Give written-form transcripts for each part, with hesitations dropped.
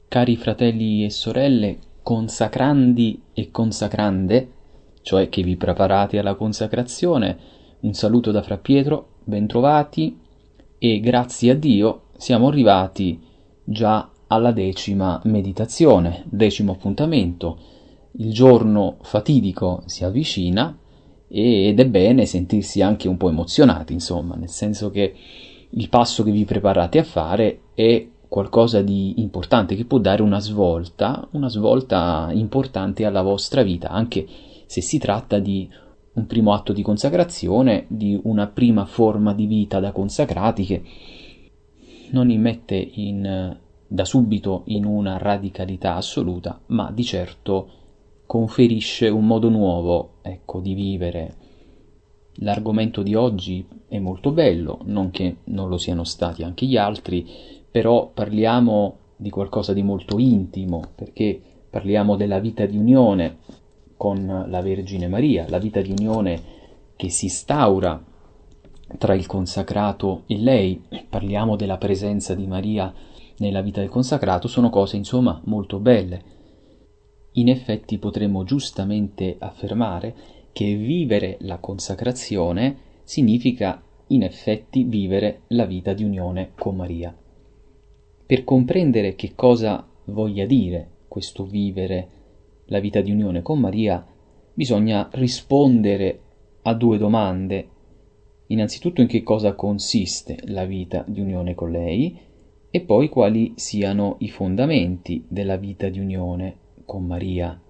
Cari fratelli e sorelle, consacrandi e consacrande, cioè che vi preparate alla consacrazione, un saluto da Fra Pietro, bentrovati e grazie a Dio siamo arrivati già alla 10ª meditazione, 10° appuntamento. Il giorno fatidico si avvicina ed è bene sentirsi anche un po' emozionati, insomma, nel senso che il passo che vi preparate a fare è qualcosa di importante che può dare una svolta importante alla vostra vita, anche se si tratta di un primo atto di consacrazione, di una prima forma di vita da consacrati che non immette da subito in una radicalità assoluta, ma di certo conferisce un modo nuovo, ecco, di vivere. L'argomento di oggi è molto bello, non che non lo siano stati anche gli altri, però parliamo di qualcosa di molto intimo, perché parliamo della vita di unione con la Vergine Maria, la vita di unione che si instaura tra il consacrato e lei, parliamo della presenza di Maria nella vita del consacrato, sono cose insomma molto belle. In effetti potremmo giustamente affermare che vivere la consacrazione significa in effetti vivere la vita di unione con Maria. Per comprendere che cosa voglia dire questo vivere la vita di unione con Maria, bisogna rispondere a due domande. Innanzitutto in che cosa consiste la vita di unione con lei e poi quali siano i fondamenti della vita di unione con Maria.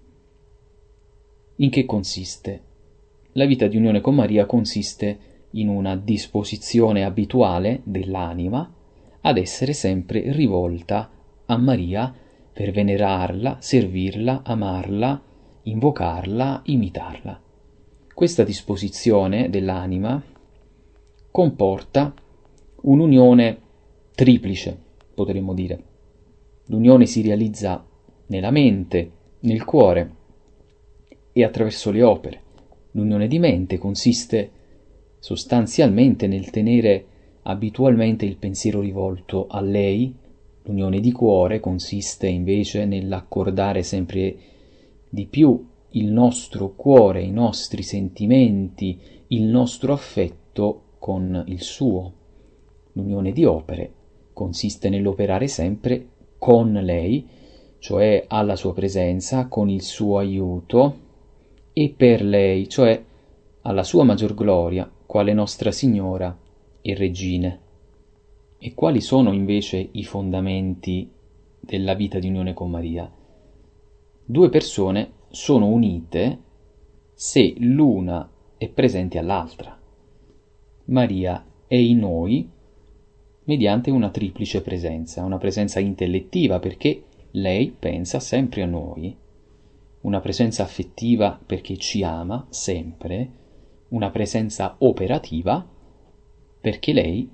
In che consiste? La vita di unione con Maria consiste in una disposizione abituale dell'anima ad essere sempre rivolta a Maria per venerarla, servirla, amarla, invocarla, imitarla. Questa disposizione dell'anima comporta un'unione triplice, potremmo dire. L'unione si realizza nella mente, nel cuore e attraverso le opere. L'unione di mente consiste sostanzialmente nel tenere abitualmente il pensiero rivolto a lei. L'unione di cuore consiste invece nell'accordare sempre di più il nostro cuore, i nostri sentimenti, il nostro affetto con il suo. L'unione di opere consiste nell'operare sempre con lei, cioè alla sua presenza, con il suo aiuto e per lei, cioè alla sua maggior gloria, quale Nostra Signora e Regine. E quali sono invece i fondamenti della vita di unione con Maria? Due persone sono unite se l'una è presente all'altra. Maria è in noi mediante una triplice presenza, una presenza intellettiva perché lei pensa sempre a noi, una presenza affettiva perché ci ama sempre, una presenza operativa perché lei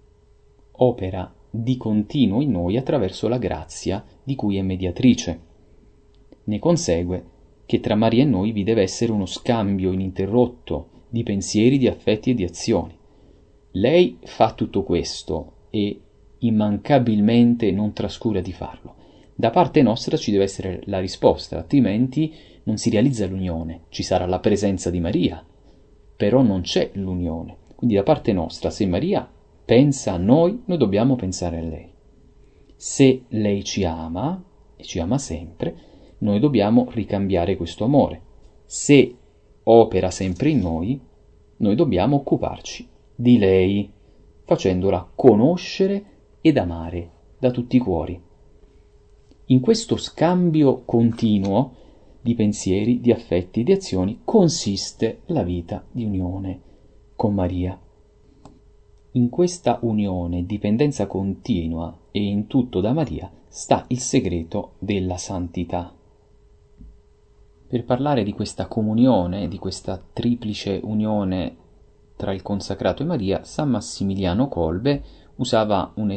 opera di continuo in noi attraverso la grazia di cui è mediatrice. Ne consegue che tra Maria e noi vi deve essere uno scambio ininterrotto di pensieri, di affetti e di azioni. Lei fa tutto questo e immancabilmente non trascura di farlo. Da parte nostra ci deve essere la risposta, altrimenti non si realizza l'unione. Ci sarà la presenza di Maria, però non c'è l'unione. Quindi da parte nostra, se Maria pensa a noi dobbiamo pensare a lei. Se lei ci ama, e ci ama sempre, noi dobbiamo ricambiare questo amore. Se opera sempre in noi dobbiamo occuparci di lei, facendola conoscere ed amare da tutti i cuori. In questo scambio continuo di pensieri, di affetti, di azioni consiste la vita di unione con Maria. In questa unione, dipendenza continua e in tutto da Maria, sta il segreto della santità. Per parlare di questa comunione, di questa triplice unione tra il consacrato e Maria, San Massimiliano Kolbe usava una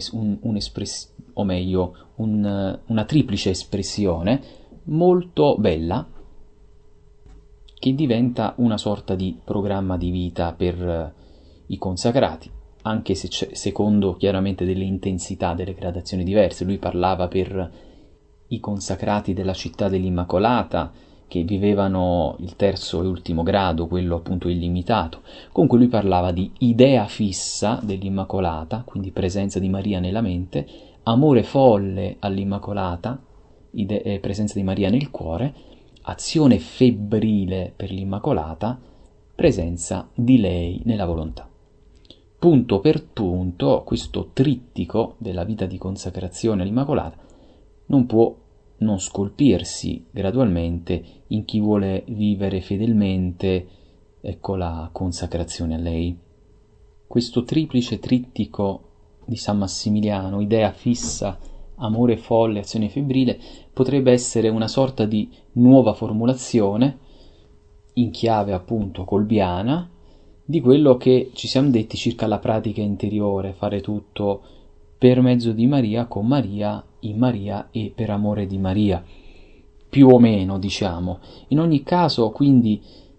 triplice espressione molto bella che diventa una sorta di programma di vita per i consacrati, anche se secondo chiaramente delle intensità, delle gradazioni diverse. Lui parlava per i consacrati della città dell'Immacolata, che vivevano il terzo e ultimo grado, quello appunto illimitato. Comunque lui parlava di idea fissa dell'Immacolata, quindi presenza di Maria nella mente, amore folle all'Immacolata, presenza di Maria nel cuore, azione febbrile per l'Immacolata, presenza di lei nella volontà. Punto per punto, questo trittico della vita di consacrazione all'Immacolata non può non scolpirsi gradualmente in chi vuole vivere fedelmente, ecco, la consacrazione a lei. Questo triplice trittico di San Massimiliano, idea fissa, amore folle, azione febbrile, potrebbe essere una sorta di nuova formulazione, in chiave appunto colbiana, di quello che ci siamo detti circa la pratica interiore, fare tutto per mezzo di Maria, con Maria, in Maria e per amore di Maria, più o meno, diciamo. In ogni caso, quindi,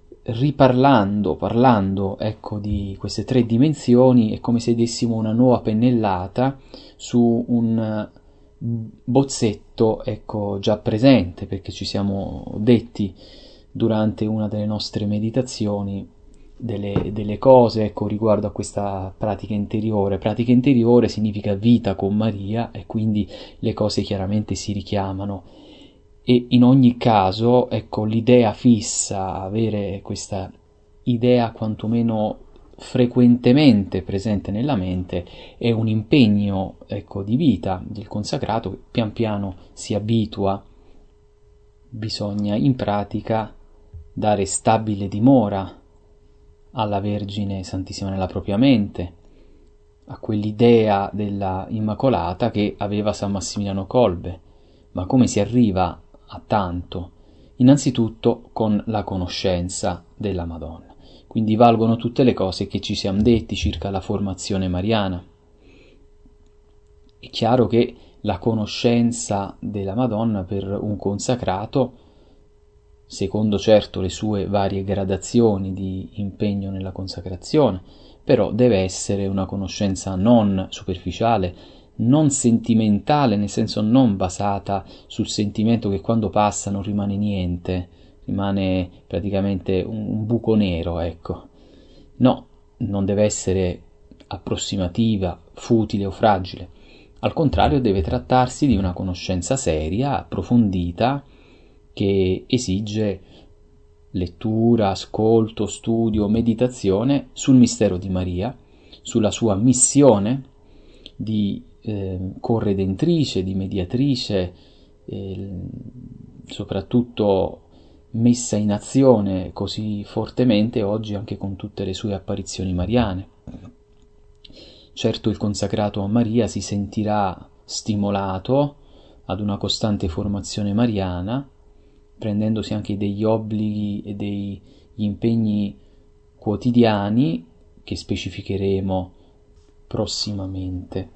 parlando, ecco, di queste tre dimensioni, è come se dessimo una nuova pennellata su un bozzetto, ecco, già presente, perché ci siamo detti durante una delle nostre meditazioni delle cose, ecco, riguardo a questa pratica interiore. Pratica interiore significa vita con Maria, e quindi le cose chiaramente si richiamano, e in ogni caso, ecco, l'idea fissa, avere questa idea quantomeno frequentemente presente nella mente, è un impegno, ecco, di vita del consacrato che pian piano si abitua. Bisogna in pratica dare stabile dimora alla Vergine Santissima nella propria mente, a quell'idea della Immacolata che aveva San Massimiliano Kolbe. Ma come si arriva a tanto? Innanzitutto con la conoscenza della Madonna. Quindi valgono tutte le cose che ci siamo detti circa la formazione mariana. È chiaro che la conoscenza della Madonna per un consacrato, secondo certo le sue varie gradazioni di impegno nella consacrazione, però deve essere una conoscenza non superficiale, non sentimentale, nel senso non basata sul sentimento che quando passa non rimane niente, rimane praticamente un buco nero, ecco. No, non deve essere approssimativa, futile o fragile. Al contrario, deve trattarsi di una conoscenza seria, approfondita, che esige lettura, ascolto, studio, meditazione sul mistero di Maria, sulla sua missione di corredentrice, di mediatrice, soprattutto messa in azione così fortemente oggi anche con tutte le sue apparizioni mariane. Certo, il consacrato a Maria si sentirà stimolato ad una costante formazione mariana, prendendosi anche degli obblighi e degli impegni quotidiani che specificheremo prossimamente.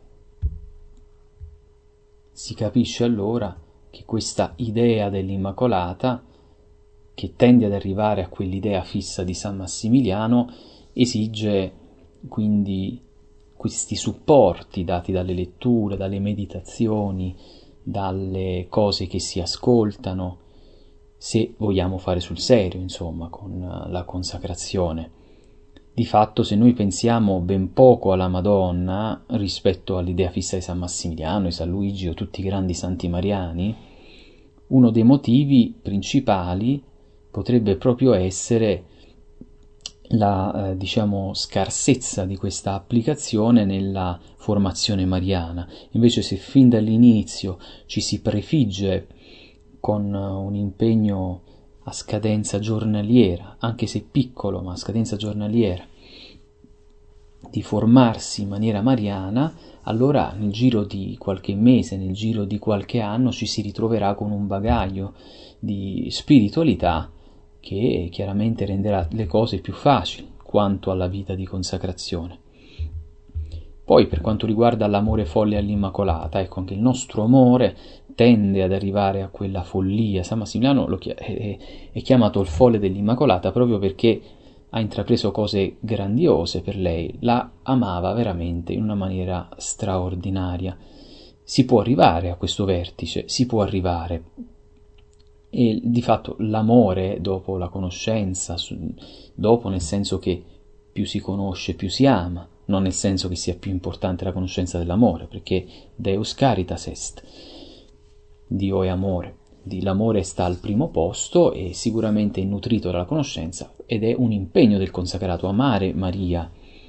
Si capisce allora che questa idea dell'Immacolata, che tende ad arrivare a quell'idea fissa di San Massimiliano, esige quindi questi supporti dati dalle letture, dalle meditazioni, dalle cose che si ascoltano, se vogliamo fare sul serio, insomma, con la consacrazione. Di fatto, se noi pensiamo ben poco alla Madonna rispetto all'idea fissa di San Massimiliano, di San Luigi o tutti i grandi santi mariani, uno dei motivi principali potrebbe proprio essere la, scarsezza di questa applicazione nella formazione mariana. Invece, se fin dall'inizio ci si prefigge con un impegno a scadenza giornaliera, anche se piccolo, ma a scadenza giornaliera, di formarsi in maniera mariana, allora nel giro di qualche mese, nel giro di qualche anno ci si ritroverà con un bagaglio di spiritualità che chiaramente renderà le cose più facili quanto alla vita di consacrazione. Poi, per quanto riguarda l'amore folle all'Immacolata, ecco, anche il nostro amore tende ad arrivare a quella follia. San Massimiliano è chiamato il folle dell'Immacolata proprio perché ha intrapreso cose grandiose per lei, la amava veramente in una maniera straordinaria. si può arrivare a questo vertice, si può arrivare. E di fatto l'amore dopo la conoscenza, dopo nel senso che più si conosce più si ama, non nel senso che sia più importante la conoscenza dell'amore, perché Deus caritas est, Dio è amore, l'amore sta al primo posto e sicuramente è nutrito dalla conoscenza ed è un impegno del consacrato amare Maria.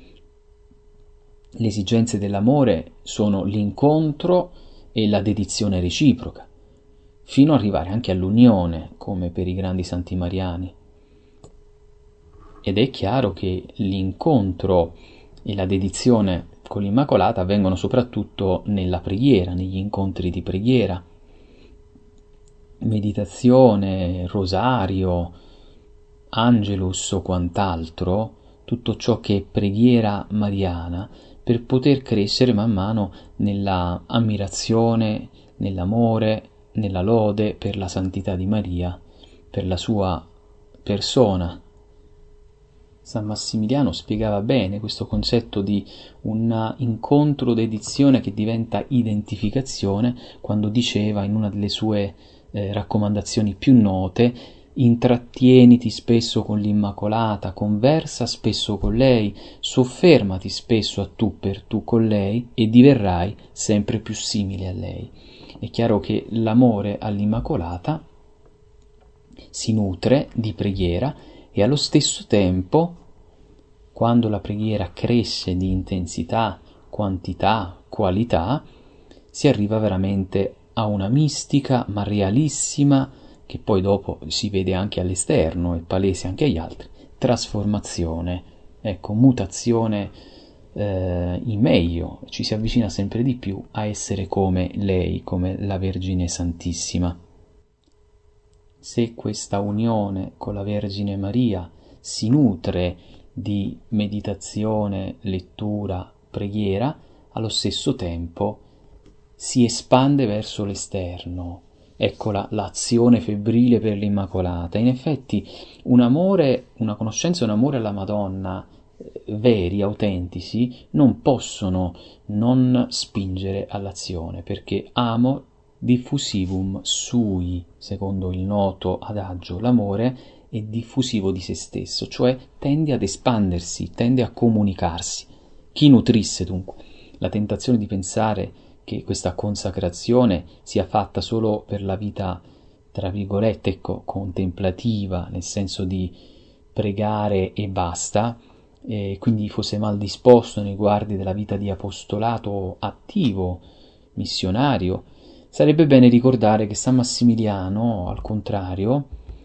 Le esigenze dell'amore sono l'incontro e la dedizione reciproca, fino ad arrivare anche all'unione, come per i grandi santi mariani. Ed è chiaro che l'incontro e la dedizione con l'Immacolata avvengono soprattutto nella preghiera, negli incontri di preghiera, meditazione, rosario, angelus o quant'altro, tutto ciò che è preghiera mariana, per poter crescere man mano nella ammirazione, nell'amore, nella lode per la santità di Maria, per la sua persona. San Massimiliano spiegava bene questo concetto di un incontro dedizione che diventa identificazione quando diceva in una delle sue raccomandazioni più note: intrattieniti spesso con l'Immacolata, conversa spesso con lei, soffermati spesso a tu per tu con lei e diverrai sempre più simile a lei. È chiaro che l'amore all'Immacolata si nutre di preghiera e allo stesso tempo, quando la preghiera cresce di intensità, quantità, qualità, si arriva veramente a una mistica ma realissima, che poi dopo si vede anche all'esterno e palese anche agli altri, trasformazione, mutazione in meglio, ci si avvicina sempre di più a essere come lei, come la Vergine Santissima. Se questa unione con la Vergine Maria si nutre di meditazione, lettura, preghiera, allo stesso tempo si espande verso l'esterno. Ecco l'azione febbrile per l'Immacolata. In effetti un amore, una conoscenza e un amore alla Madonna veri, autentici, non possono non spingere all'azione, perché amo diffusivum sui, secondo il noto adagio, l'amore è diffusivo di se stesso, cioè tende ad espandersi, tende a comunicarsi. Chi nutrisse dunque la tentazione di pensare che questa consacrazione sia fatta solo per la vita, tra virgolette, contemplativa, nel senso di pregare e basta, e quindi fosse mal disposto nei riguardi della vita di apostolato attivo, missionario, sarebbe bene ricordare che San Massimiliano, al contrario,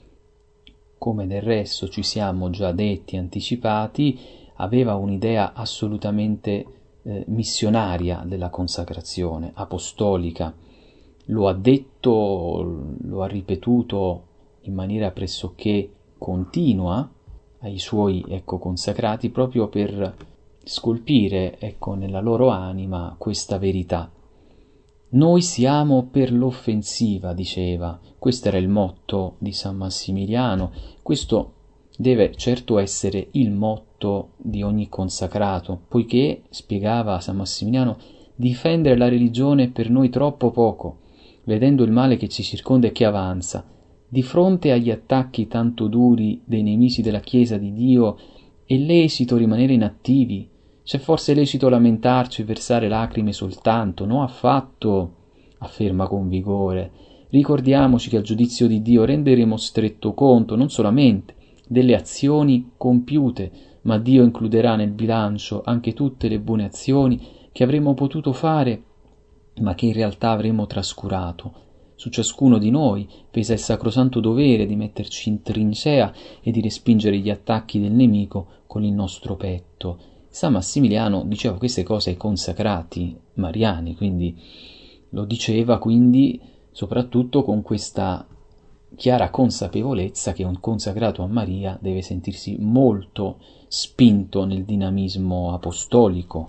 come del resto ci siamo già detti, anticipati, aveva un'idea assolutamente missionaria della consacrazione, apostolica. Lo ha detto, lo ha ripetuto in maniera pressoché continua ai suoi consacrati, proprio per scolpire nella loro anima questa verità. Noi siamo per l'offensiva, diceva. Questo era il motto di San Massimiliano. Questo deve certo essere il motto di ogni consacrato, poiché, spiegava San Massimiliano, difendere la religione è per noi troppo poco, vedendo il male che ci circonda e che avanza. Di fronte agli attacchi tanto duri dei nemici della Chiesa di Dio, è lecito rimanere inattivi. C'è forse lecito lamentarci e versare lacrime soltanto? No, affatto, afferma con vigore. Ricordiamoci che al giudizio di Dio renderemo stretto conto non solamente delle azioni compiute, ma Dio includerà nel bilancio anche tutte le buone azioni che avremmo potuto fare, ma che in realtà avremmo trascurato. Su ciascuno di noi pesa il sacrosanto dovere di metterci in trincea e di respingere gli attacchi del nemico con il nostro petto. San Massimiliano diceva queste cose ai consacrati mariani, quindi lo diceva quindi soprattutto con questa chiara consapevolezza che un consacrato a Maria deve sentirsi molto spinto nel dinamismo apostolico.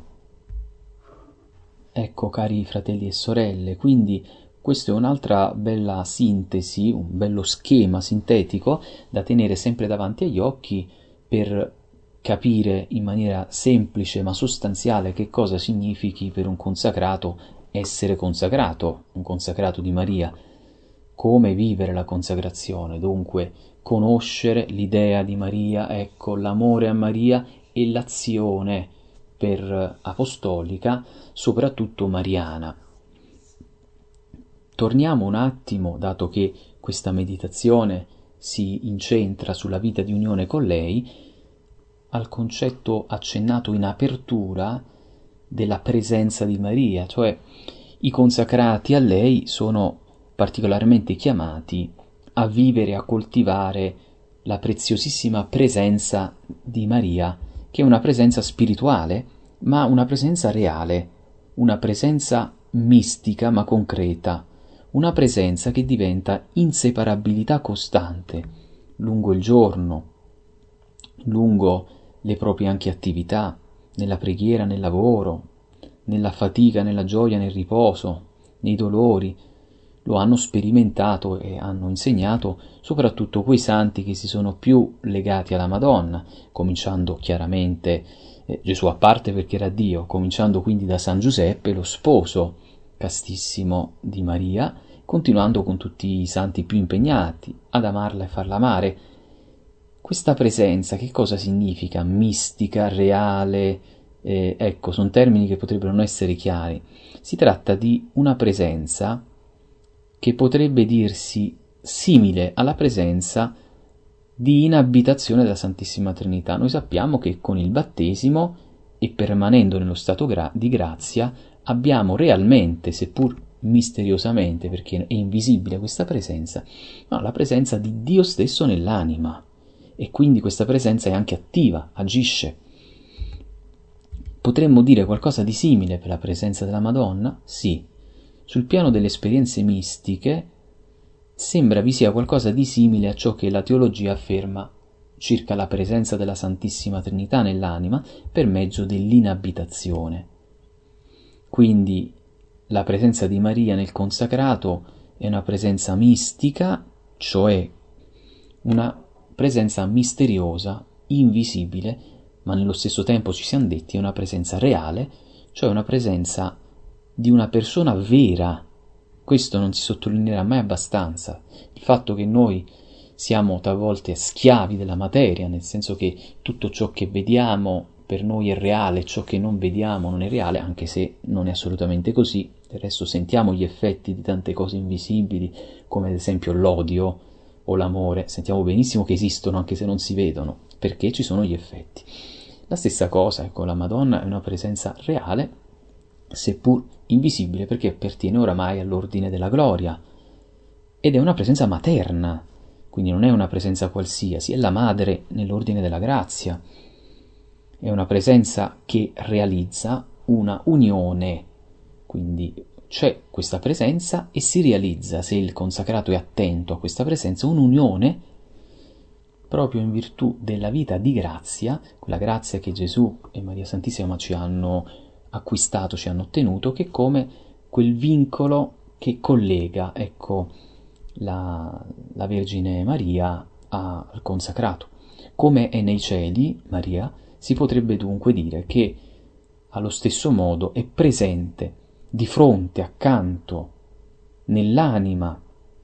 Ecco, cari fratelli e sorelle, quindi questa è un'altra bella sintesi, un bello schema sintetico da tenere sempre davanti agli occhi per capire in maniera semplice ma sostanziale che cosa significhi per un consacrato essere consacrato, un consacrato di Maria, come vivere la consacrazione, dunque conoscere l'idea di Maria, ecco, l'amore a Maria e l'azione per apostolica, soprattutto mariana. Torniamo un attimo, dato che questa meditazione si incentra sulla vita di unione con lei, al concetto accennato in apertura della presenza di Maria, cioè i consacrati a lei sono particolarmente chiamati a vivere e a coltivare la preziosissima presenza di Maria, che è una presenza spirituale, ma una presenza reale, una presenza mistica ma concreta, una presenza che diventa inseparabilità costante lungo il giorno, lungo le proprie anche attività, nella preghiera, nel lavoro, nella fatica, nella gioia, nel riposo, nei dolori. Lo hanno sperimentato e hanno insegnato soprattutto quei santi che si sono più legati alla Madonna, cominciando chiaramente Gesù a parte perché era Dio, cominciando quindi da San Giuseppe, lo sposo castissimo di Maria, continuando con tutti i santi più impegnati ad amarla e farla amare. Questa presenza che cosa significa? Mistica, reale? Ecco, sono termini che potrebbero non essere chiari. Si tratta di una presenza che potrebbe dirsi simile alla presenza di inabitazione della Santissima Trinità. Noi sappiamo che con il battesimo e permanendo nello stato di grazia abbiamo realmente, seppur misteriosamente, perché è invisibile questa presenza, ma la presenza di Dio stesso nell'anima, e quindi questa presenza è anche attiva, agisce. Potremmo dire qualcosa di simile per la presenza della Madonna? Sì. Sul piano delle esperienze mistiche sembra vi sia qualcosa di simile a ciò che la teologia afferma circa la presenza della Santissima Trinità nell'anima per mezzo dell'inabitazione. Quindi la presenza di Maria nel consacrato è una presenza mistica, cioè una presenza misteriosa, invisibile, ma nello stesso tempo, ci siamo detti, è una presenza reale, cioè una presenza di una persona vera. Questo non si sottolineerà mai abbastanza. Il fatto che noi siamo talvolta schiavi della materia, nel senso che tutto ciò che vediamo per noi è reale, ciò che non vediamo non è reale, anche se non è assolutamente così. Del resto sentiamo gli effetti di tante cose invisibili, come ad esempio l'odio o l'amore. Sentiamo benissimo che esistono anche se non si vedono, perché ci sono gli effetti. La stessa cosa, ecco, la Madonna è una presenza reale, seppur invisibile, perché appartiene oramai all'ordine della gloria, ed è una presenza materna, quindi non è una presenza qualsiasi, è la madre nell'ordine della grazia, è una presenza che realizza una unione, quindi c'è questa presenza e si realizza, se il consacrato è attento a questa presenza, un'unione proprio in virtù della vita di grazia, quella grazia che Gesù e Maria Santissima ci hanno acquistato, ci hanno ottenuto, che è come quel vincolo che collega, ecco, la Vergine Maria al consacrato. Come è nei cieli Maria, si potrebbe dunque dire che allo stesso modo è presente di fronte, accanto, nell'anima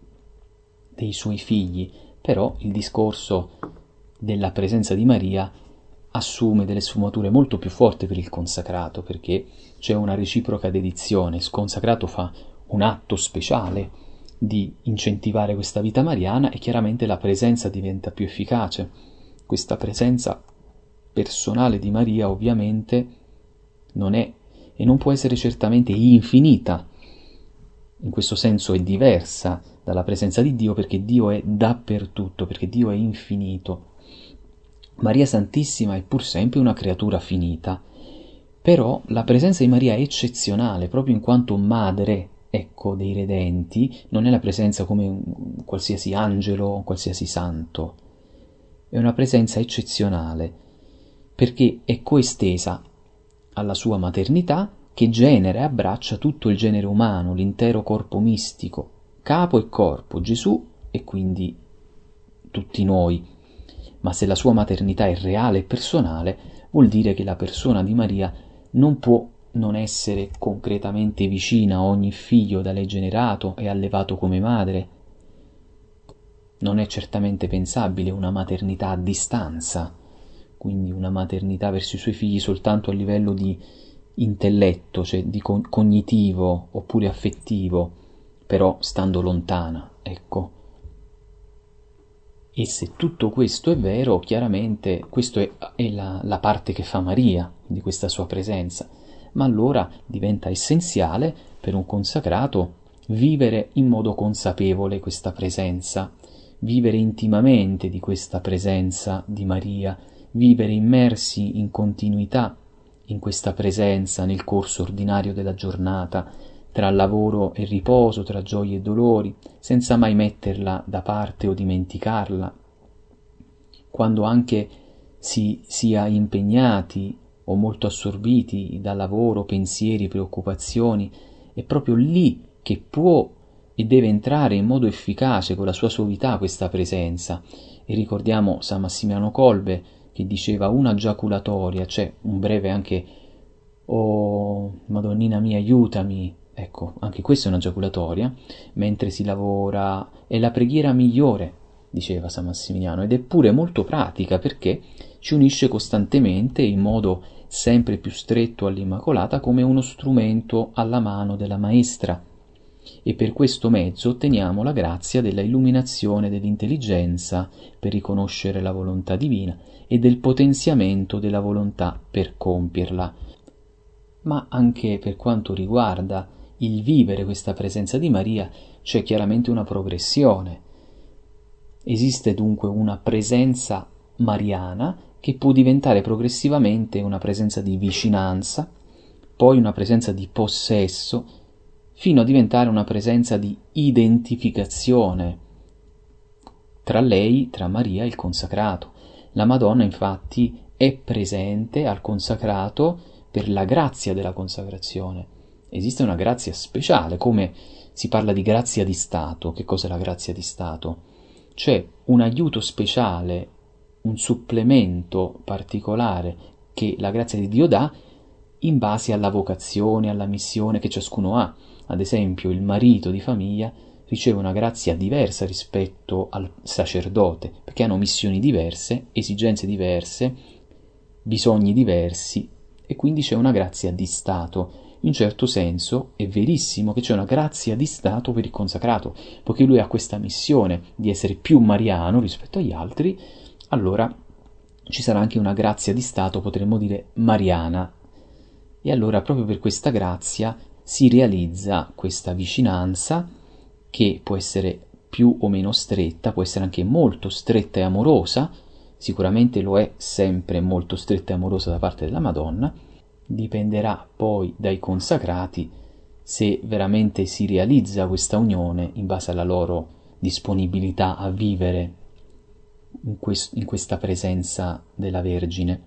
dei suoi figli. Però il discorso della presenza di Maria assume delle sfumature molto più forti per il consacrato, perché c'è una reciproca dedizione. Il consacrato fa un atto speciale di incentivare questa vita mariana e chiaramente la presenza diventa più efficace. Questa presenza personale di Maria ovviamente non è e non può essere certamente infinita. In questo senso è diversa dalla presenza di Dio, perché Dio è dappertutto, perché Dio è infinito. Maria Santissima è pur sempre una creatura finita, però la presenza di Maria è eccezionale, proprio in quanto madre, ecco, dei redenti. Non è la presenza come un qualsiasi angelo o qualsiasi santo, è una presenza eccezionale, perché è coestesa alla sua maternità, che genera e abbraccia tutto il genere umano, l'intero corpo mistico, capo e corpo, Gesù e quindi tutti noi. Ma se la sua maternità è reale e personale, vuol dire che la persona di Maria non può non essere concretamente vicina a ogni figlio da lei generato e allevato come madre. Non è certamente pensabile una maternità a distanza, quindi una maternità verso i suoi figli soltanto a livello di intelletto, cioè di cognitivo oppure affettivo, però stando lontana, ecco. E se tutto questo è vero, chiaramente questa è la parte che fa Maria di questa sua presenza, ma allora diventa essenziale per un consacrato vivere in modo consapevole questa presenza, vivere intimamente di questa presenza di Maria, vivere immersi in continuità in questa presenza nel corso ordinario della giornata, tra lavoro e riposo, tra gioie e dolori, senza mai metterla da parte o dimenticarla. Quando anche si sia impegnati o molto assorbiti da lavoro, pensieri, preoccupazioni, è proprio lì che può e deve entrare in modo efficace con la sua suavità questa presenza. E ricordiamo San Massimiliano Kolbe che diceva una giaculatoria, c'è un breve anche «Oh Madonnina mia aiutami», ecco, anche questa è una giaculatoria, mentre si lavora, è la preghiera migliore, diceva San Massimiliano, ed è pure molto pratica perché ci unisce costantemente in modo sempre più stretto all'Immacolata come uno strumento alla mano della Maestra, e per questo mezzo otteniamo la grazia della illuminazione dell'intelligenza per riconoscere la volontà divina e del potenziamento della volontà per compierla. Ma anche per quanto riguarda il vivere questa presenza di Maria c'è chiaramente una progressione. Esiste dunque una presenza mariana che può diventare progressivamente una presenza di vicinanza, poi una presenza di possesso, fino a diventare una presenza di identificazione tra lei, tra Maria e il consacrato. La Madonna infatti è presente al consacrato per la grazia della consacrazione. Esiste una grazia speciale, come si parla di grazia di Stato. Che cos'è la grazia di Stato? C'è un aiuto speciale, un supplemento particolare che la grazia di Dio dà in base alla vocazione, alla missione che ciascuno ha. Ad esempio, il marito di famiglia riceve una grazia diversa rispetto al sacerdote, perché hanno missioni diverse, esigenze diverse, bisogni diversi, e quindi c'è una grazia di Stato. In un certo senso è verissimo che c'è una grazia di Stato per il consacrato, poiché lui ha questa missione di essere più mariano rispetto agli altri, allora ci sarà anche una grazia di Stato, potremmo dire mariana. E allora proprio per questa grazia si realizza questa vicinanza che può essere più o meno stretta, può essere anche molto stretta e amorosa, sicuramente lo è sempre molto stretta e amorosa da parte della Madonna, dipenderà poi dai consacrati se veramente si realizza questa unione in base alla loro disponibilità a vivere in questa presenza della Vergine.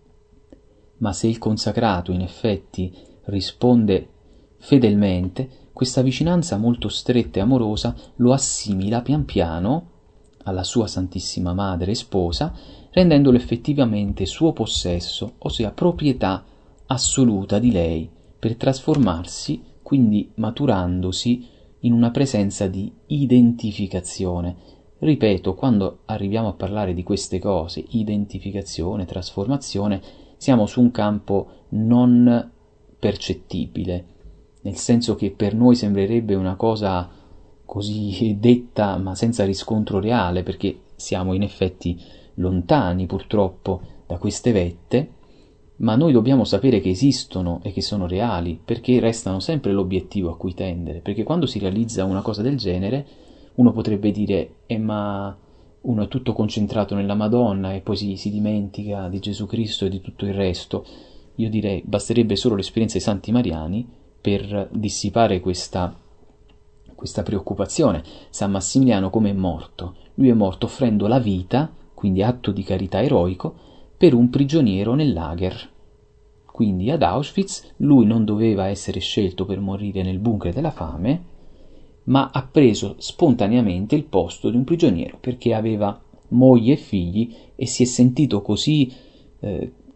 Ma se il consacrato in effetti risponde fedelmente, questa vicinanza molto stretta e amorosa lo assimila pian piano alla sua Santissima Madre e Sposa, rendendolo effettivamente suo possesso, ossia proprietà assoluta di lei, per trasformarsi, quindi maturandosi, in una presenza di identificazione. Ripeto, quando arriviamo a parlare di queste cose, identificazione, trasformazione, siamo su un campo non percettibile, nel senso che per noi sembrerebbe una cosa così detta ma senza riscontro reale, perché siamo in effetti lontani purtroppo da queste vette, ma noi dobbiamo sapere che esistono e che sono reali, perché restano sempre l'obiettivo a cui tendere, perché quando si realizza una cosa del genere uno potrebbe dire ma uno è tutto concentrato nella Madonna e poi si dimentica di Gesù Cristo e di tutto il resto. Io direi basterebbe solo l'esperienza dei santi mariani per dissipare questa preoccupazione. San Massimiliano come è morto? Lui è morto offrendo la vita, quindi atto di carità eroico, per un prigioniero nel lager. Quindi ad Auschwitz lui non doveva essere scelto per morire nel bunker della fame, ma ha preso spontaneamente il posto di un prigioniero perché aveva moglie e figli e si è sentito così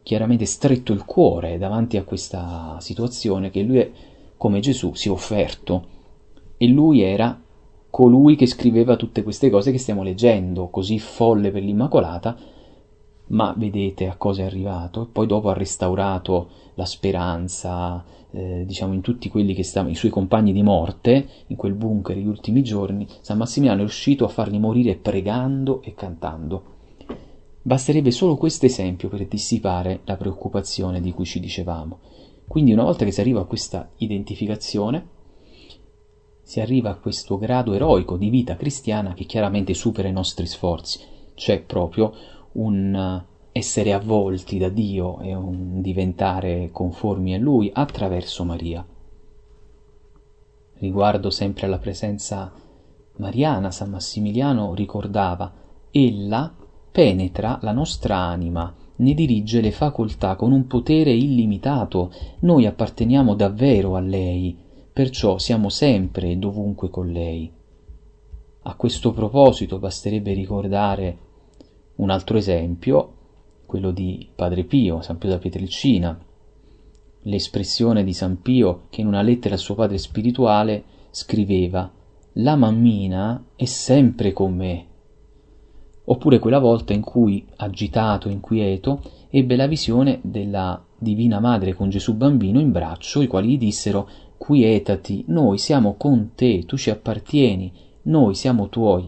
chiaramente stretto il cuore davanti a questa situazione, che lui, come Gesù, si è offerto, e lui era colui che scriveva tutte queste cose che stiamo leggendo, così folle per l'Immacolata, ma vedete a cosa è arrivato. Poi dopo ha restaurato la speranza, diciamo, in tutti quelli che stavano, i suoi compagni di morte, in quel bunker gli ultimi giorni. San Massimiliano è riuscito a farli morire pregando e cantando. Basterebbe solo questo esempio per dissipare la preoccupazione di cui ci dicevamo. Quindi una volta che si arriva a questa identificazione, si arriva a questo grado eroico di vita cristiana che chiaramente supera i nostri sforzi. C'è proprio un essere avvolti da Dio e un diventare conformi a Lui attraverso Maria. Riguardo sempre alla presenza mariana, San Massimiliano ricordava: ella penetra la nostra anima, ne dirige le facoltà con un potere illimitato. Noi apparteniamo davvero a lei, perciò siamo sempre e dovunque con lei. A questo proposito basterebbe ricordare un altro esempio, quello di Padre Pio, San Pio da Pietrelcina, l'espressione di San Pio che in una lettera al suo padre spirituale scriveva: «La mammina è sempre con me». Oppure quella volta in cui, agitato, inquieto, ebbe la visione della Divina Madre con Gesù bambino in braccio, i quali gli dissero: «Quietati, noi siamo con te, tu ci appartieni, noi siamo tuoi».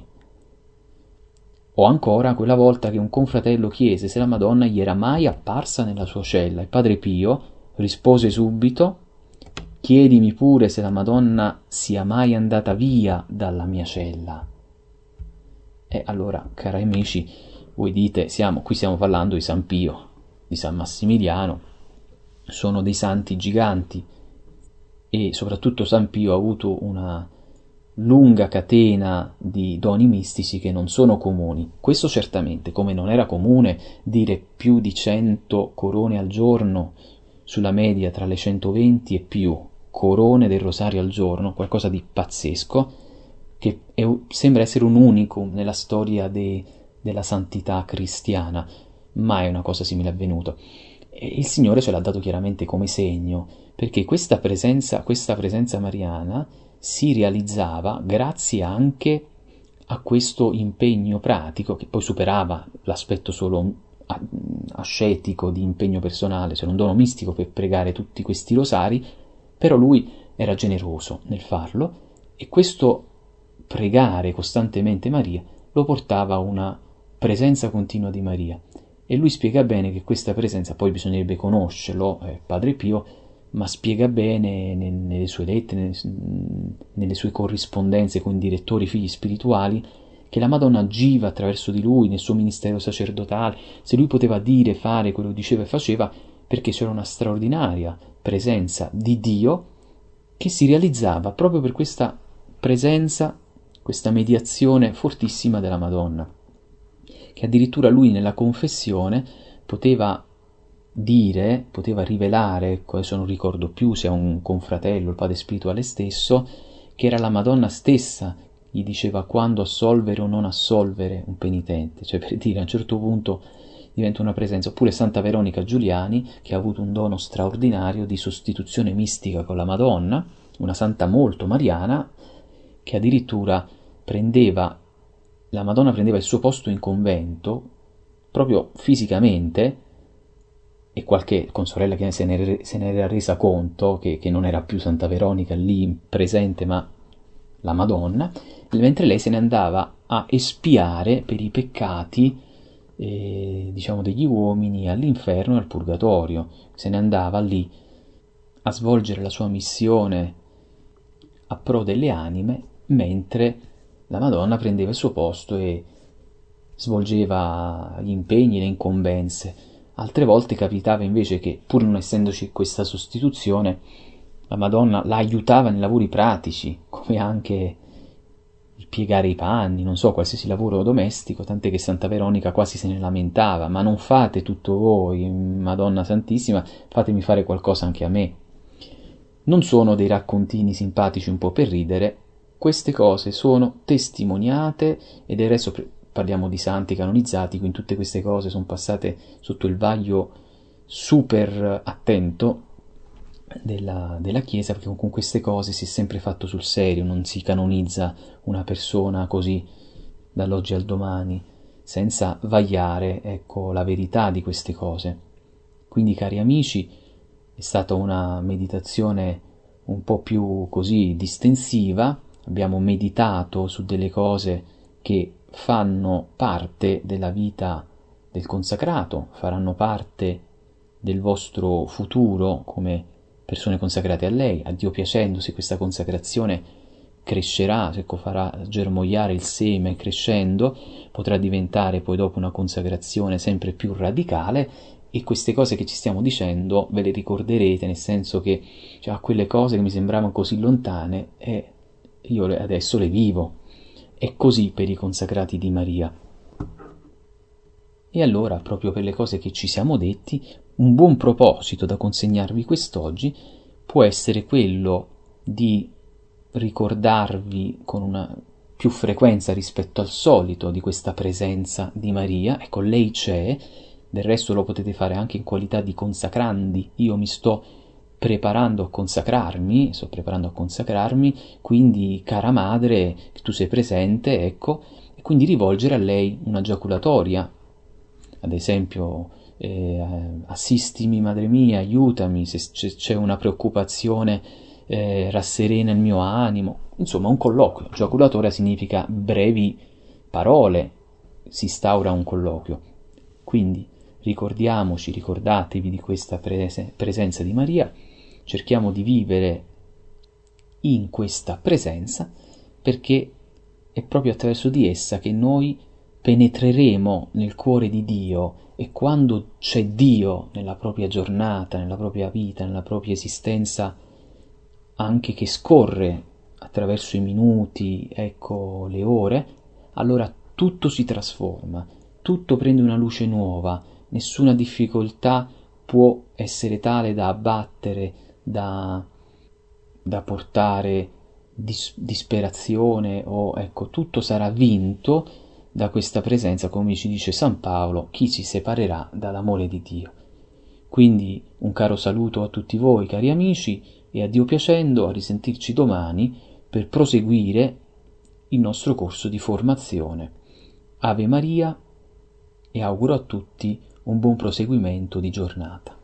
O ancora quella volta che un confratello chiese se la Madonna gli era mai apparsa nella sua cella, e Padre Pio rispose subito: «Chiedimi pure se la Madonna sia mai andata via dalla mia cella». E allora, cari amici, voi dite, qui stiamo parlando di San Pio, di San Massimiliano, sono dei santi giganti, e soprattutto San Pio ha avuto una lunga catena di doni mistici che non sono comuni. Questo certamente, come non era comune dire più di 100 corone al giorno, sulla media tra le 120 e più corone del rosario al giorno, qualcosa di pazzesco, che sembra essere un unicum nella storia della santità cristiana. Mai una cosa simile è avvenuta. E il Signore ce l'ha dato chiaramente come segno, perché questa presenza mariana si realizzava grazie anche a questo impegno pratico, che poi superava l'aspetto solo ascetico di impegno personale, cioè un dono mistico per pregare tutti questi rosari, però lui era generoso nel farlo, e questo pregare costantemente Maria lo portava a una presenza continua di Maria. E lui spiega bene che questa presenza, poi bisognerebbe conoscerlo, Padre Pio, ma spiega bene nelle sue lettere, nelle sue corrispondenze con i direttori figli spirituali, che la Madonna agiva attraverso di lui nel suo ministero sacerdotale. Se lui poteva dire, fare quello che diceva e faceva, perché c'era una straordinaria presenza di Dio che si realizzava proprio per questa presenza, questa mediazione fortissima della Madonna, che addirittura lui nella confessione poteva rivelare, adesso non ricordo più se a un confratello, il padre spirituale stesso, che era la Madonna stessa, gli diceva quando assolvere o non assolvere un penitente, cioè per dire, a un certo punto diventa una presenza. Oppure Santa Veronica Giuliani, che ha avuto un dono straordinario di sostituzione mistica con la Madonna, una santa molto mariana, che addirittura la Madonna prendeva il suo posto in convento, proprio fisicamente, e qualche consorella che se ne era resa conto che non era più Santa Veronica lì presente, ma la Madonna, mentre lei se ne andava a espiare per i peccati degli uomini all'inferno e al purgatorio. Se ne andava lì a svolgere la sua missione a pro delle anime, mentre la Madonna prendeva il suo posto e svolgeva gli impegni, le incombenze. Altre volte capitava invece che, pur non essendoci questa sostituzione, la Madonna la aiutava nei lavori pratici, come anche il piegare i panni, non so, qualsiasi lavoro domestico, tant'è che Santa Veronica quasi se ne lamentava: ma non fate tutto voi, Madonna Santissima, fatemi fare qualcosa anche a me. Non sono dei raccontini simpatici un po' per ridere, queste cose sono testimoniate, e del resto parliamo di santi canonizzati, quindi tutte queste cose sono passate sotto il vaglio super attento della Chiesa, perché con queste cose si è sempre fatto sul serio, non si canonizza una persona così dall'oggi al domani, senza vagliare, ecco, la verità di queste cose. Quindi, cari amici, è stata una meditazione un po' più così distensiva, abbiamo meditato su delle cose che fanno parte della vita del consacrato, faranno parte del vostro futuro come persone consacrate a lei, a Dio piacendo, se questa consacrazione crescerà, se farà germogliare il seme crescendo, potrà diventare poi dopo una consacrazione sempre più radicale, e queste cose che ci stiamo dicendo ve le ricorderete, nel senso che quelle cose che mi sembravano così lontane e io adesso le vivo. È così per i consacrati di Maria. E allora, proprio per le cose che ci siamo detti, un buon proposito da consegnarvi quest'oggi può essere quello di ricordarvi con una più frequenza rispetto al solito di questa presenza di Maria. Ecco, lei c'è, del resto lo potete fare anche in qualità di consacrandi. Io mi sto preparando a consacrarmi, quindi cara madre, tu sei presente, ecco, e quindi rivolgere a lei una giaculatoria, ad esempio assistimi madre mia, aiutami, se c'è una preoccupazione rasserena il mio animo, insomma un colloquio. Giaculatoria significa brevi parole, si instaura un colloquio. Quindi ricordatevi di questa presenza di Maria, cerchiamo di vivere in questa presenza, perché è proprio attraverso di essa che noi penetreremo nel cuore di Dio, e quando c'è Dio nella propria giornata, nella propria vita, nella propria esistenza, anche che scorre attraverso i minuti, ecco, le ore, allora tutto si trasforma, tutto prende una luce nuova, nessuna difficoltà può essere tale da abbattere, da portare disperazione, o ecco, tutto sarà vinto da questa presenza, come ci dice San Paolo: chi ci separerà dall'amore di Dio? Quindi un caro saluto a tutti voi, cari amici, e a Dio piacendo a risentirci domani per proseguire il nostro corso di formazione. Ave Maria, e auguro a tutti un buon proseguimento di giornata.